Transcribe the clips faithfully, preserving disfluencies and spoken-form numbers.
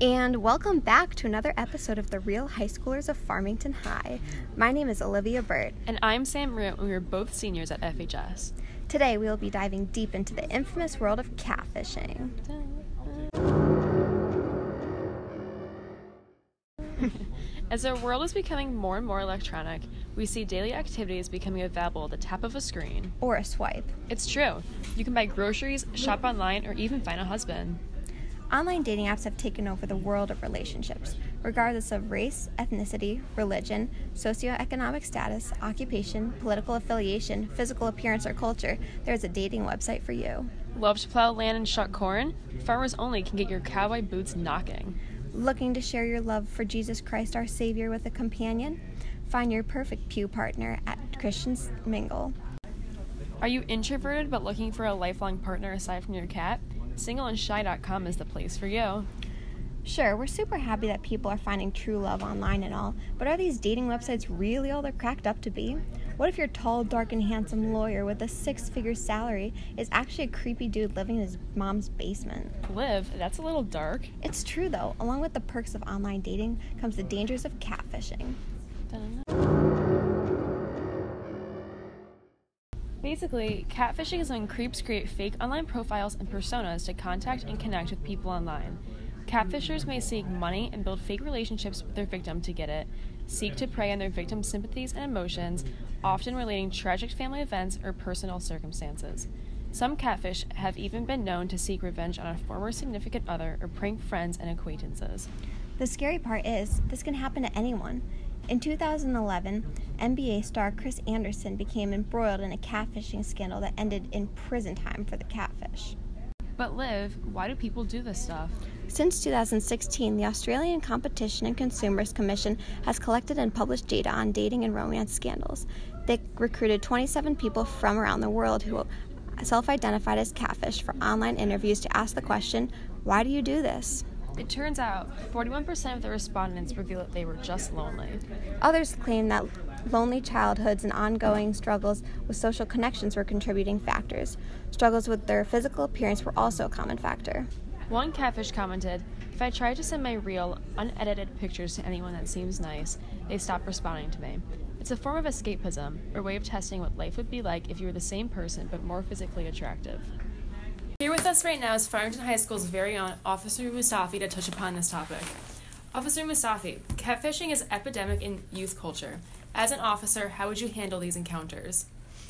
And welcome back to another episode of The Real High Schoolers of Farmington High. My name is Olivia Burt. And I'm Sam Root, and we are both seniors at F H S. Today we will be diving deep into the infamous world of catfishing. As our world is becoming more and more electronic, we see daily activities becoming available at the tap of a screen. Or a swipe. It's true. You can buy groceries, shop online, or even find a husband. Online dating apps have taken over the world of relationships. Regardless of race, ethnicity, religion, socioeconomic status, occupation, political affiliation, physical appearance, or culture, there's a dating website for you. Love to plow land and shuck corn? Farmers Only can get your cowboy boots knocking. Looking to share your love for Jesus Christ our Savior with a companion? Find your perfect pew partner at Christians Mingle. Are you introverted but looking for a lifelong partner aside from your cat? single and shy dot com is the place for you. Sure, we're super happy that people are finding true love online and all, but are these dating websites really all they're cracked up to be? What if your tall, dark, and handsome lawyer with a six-figure salary is actually a creepy dude living in his mom's basement? Live? That's a little dark. It's true, though. Along with the perks of online dating comes the dangers of catfishing. Basically, catfishing is when creeps create fake online profiles and personas to contact and connect with people online. Catfishers may seek money and build fake relationships with their victim to get it, seek to prey on their victim's sympathies and emotions, often relating tragic family events or personal circumstances. Some catfish have even been known to seek revenge on a former significant other or prank friends and acquaintances. The scary part is, this can happen to anyone. In two thousand eleven, N B A star Chris Anderson became embroiled in a catfishing scandal that ended in prison time for the catfish. But Liv, why do people do this stuff? Since two thousand sixteen, the Australian Competition and Consumers Commission has collected and published data on dating and romance scandals. They recruited twenty-seven people from around the world who self-identified as catfish for online interviews to ask the question, why do you do this? It turns out forty-one percent of the respondents revealed that they were just lonely. Others claim that lonely childhoods and ongoing struggles with social connections were contributing factors. Struggles with their physical appearance were also a common factor. One catfish commented, "If I try to send my real, unedited pictures to anyone that seems nice, they stop responding to me. It's a form of escapism, or way of testing what life would be like if you were the same person but more physically attractive." Here with us right now is Farmington High School's very own Officer Mustafi to touch upon this topic. Officer Mustafi, catfishing is epidemic in youth culture. As an officer, how would you handle these encounters?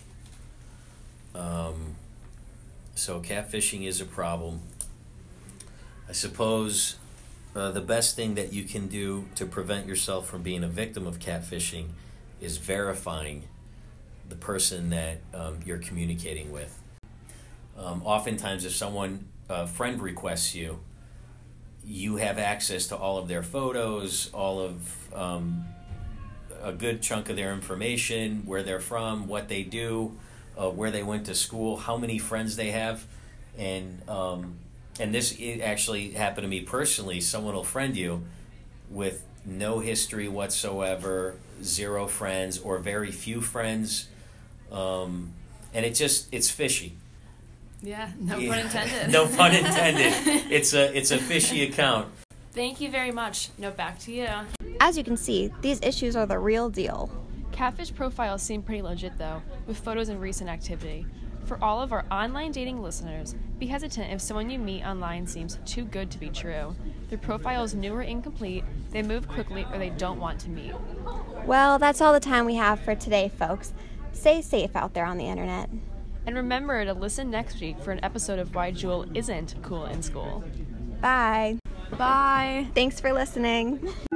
Um, so catfishing is a problem. I suppose uh, the best thing that you can do to prevent yourself from being a victim of catfishing is verifying the person that um, you're communicating with. Um, oftentimes, if someone, a friend requests you, you have access to all of their photos, all of um, a good chunk of their information, where they're from, what they do, uh, where they went to school, how many friends they have. And um, and this it actually happened to me personally. Someone will friend you with no history whatsoever, zero friends or very few friends. Um, and it just, it's fishy. Yeah, no yeah. pun intended. No pun intended. It's a it's a fishy account. Thank you very much. No, back to you. As you can see, these issues are the real deal. Catfish profiles seem pretty legit, though, with photos and recent activity. For all of our online dating listeners, be hesitant if someone you meet online seems too good to be true. Their profile is new or incomplete, they move quickly, or they don't want to meet. Well, that's all the time we have for today, folks. Stay safe out there on the internet. And remember to listen next week for an episode of Why Jewel Isn't Cool in School. Bye. Bye. Thanks for listening.